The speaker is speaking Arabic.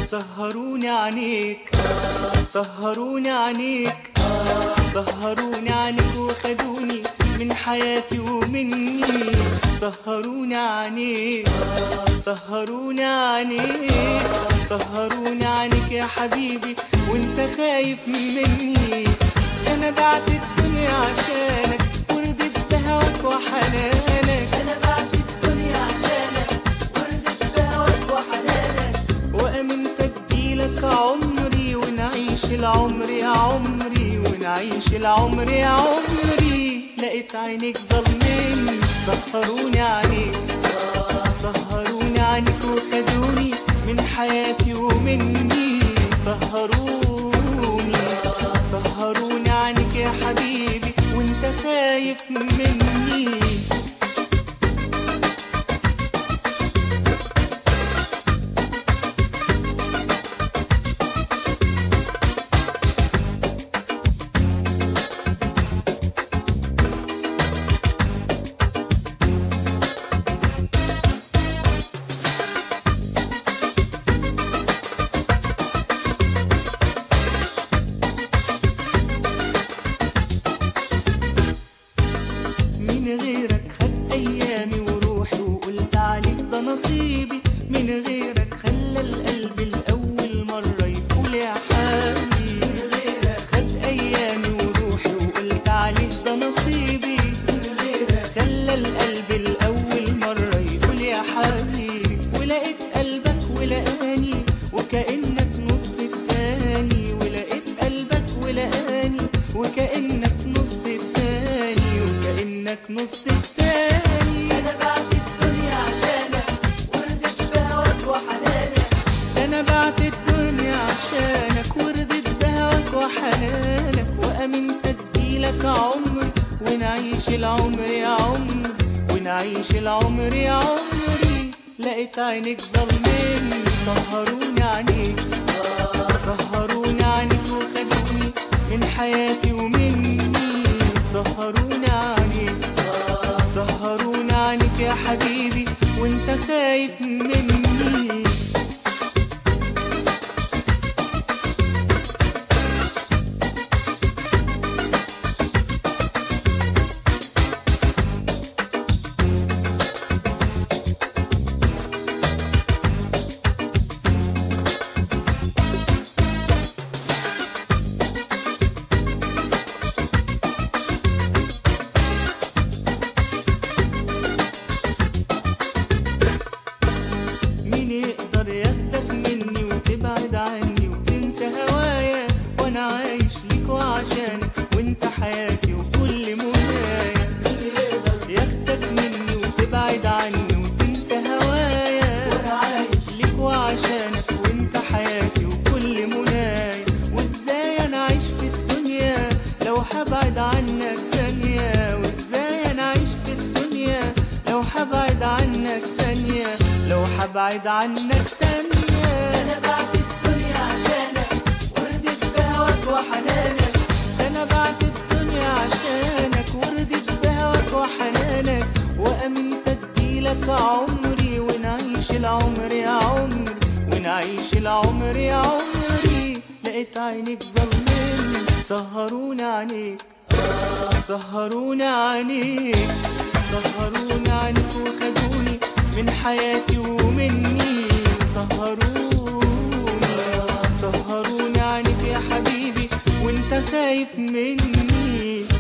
سهروني عنيك سهروني عنيك سهروني عنيك وخدوني من حياتي ومني. سهروني عنيك سهروني عنيك سهروني عنيك يا حبيبي وانت خايف مني. انا بعت الدنيا عشانك ورضيت بهواك وحنانك. انا بعت الدنيا عشانك ورضيت بهواك وحنانك وامنت اديلك عمري ونعيش العمر يا عمري ونعيش العمر يا عمري. لقيت عينيك ظلمني سهروني عنيك سهروني عنيك وخدوني من حياتي ومني. سهروني سهروني عنيك يا حبيبي وانت خايف مني. من غيرك خد ايامي وروحي وقلت عليك ده نصيبي. من غيرك خلى القلب الاول مره يقول يا حبيبي. من غيرك خد ايامي وروحي وقلت عليك ده نصيبي. من غيرك خلى القلب الاول مره يقول يا حبيبي. ولقيت قلبك ولقاني وكانك نص التاني. ولقيت قلبك ولقاني وكانك نص التاني وكانك نص التاني. انا بعت الدنيا عشانك ورضيت بهواك وحنانك. انا بعت الدنيا عشانك ورضيت بهواك وحنانك وامنت اديلك عمري ونعيش العمر يا عمري ونعيش العمر يا عمري. لقيت عينيك ظلمني سهروني عنيك سهروني عنيك وخدوني من حياتي ومني. سهروني عنيك سهروني عنيك يا حبيبي وانت خايف مني. مين يقدر ياخدك مني وتبعد عني وتنسى هوايا وانا عايش ليك وعشانك وانت حياتي وكل منايا. مين يقدر ياخدك مني وتبعد عني وتنسى هوايا وانا عايش ليك وعشانك وانت حياتي وكل منايا. وازاي انا عايش في الدنيا لو هبعد عنك ثانية. وازاي انا عايش في الدنيا لو هبعد عنك ثانية لو هبعد عنك ثانية. أنا بعت الدنيا عشانك ورضيت بهواك وحنانك. أنا بعت الدنيا عشانك ورضيت بهواك وحنانك وأمنت أديلك عمري ونعيش العمر يا عمري ونعيش العمر يا عمري. لقيت عينيك ظلمني سهروني عنيك سهروني عنيك سهروني عنيك وخدوني من حياتي ومني. سهروني عنيك يا حبيبي وانت خايف مني.